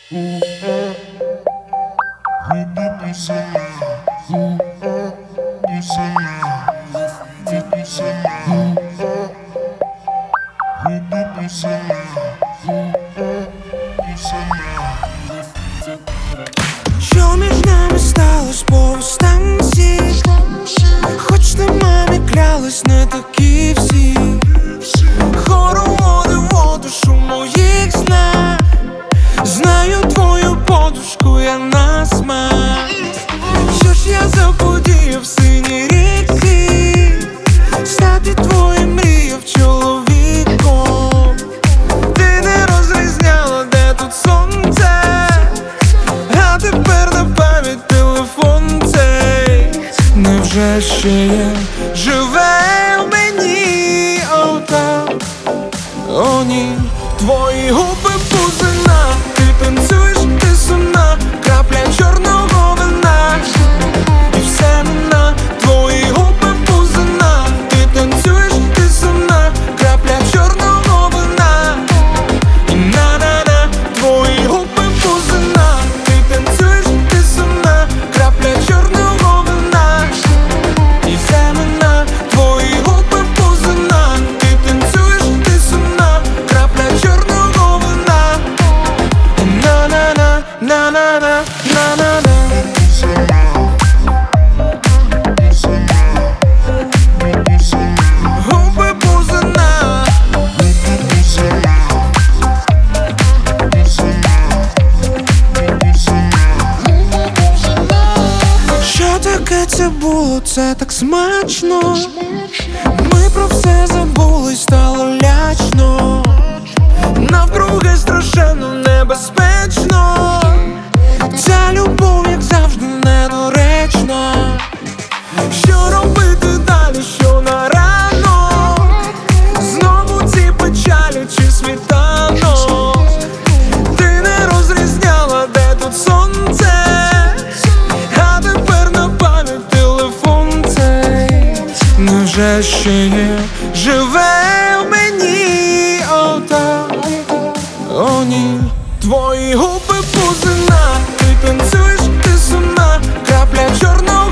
Що між нами сталось по останці? Хоч ти мамі клялась, не такі всі. Хороводи воду, шум моїх снах. Знаю твою подушку, я на смак. Що ж я заподіяв в синій ріці? Стати твоїм мріяв чоловіком. Ти не розрізняла, де тут сонце, а тепер на пам'ять телефон цей. Невже ще є живе в мені отак? О ні, твої губи бузина. Ти танцюєш, ти сумна, крапля чорного вина. І все на твої губи бузина. Ти танцюєш, ти сумна, крапля чорного вина. І на-на-на, твої губи бузина. Ти танцюєш, ти сумна, крапля чорного вина. І все на твої губи бузина. Ти танцюєш, ти сумна, крапля чорного вина. На-на-на, на-на-на, на-на-на. Губи бузина. Що таке це було? Це так смачно. Ми про все забули, стало лячно. Навкруги страшенно небезпечно. Ця любов, як завжди, недоречна. Що робити далі, що на ранок? Знову ці печалі чи світанок? Ти не розрізняла, де тут сонце, а тепер на пам'ять телефон цей. Невже ще є живе в мені отак? О ні, твої губи бузина. Ти танцюєш, ти сумна, крапля чорного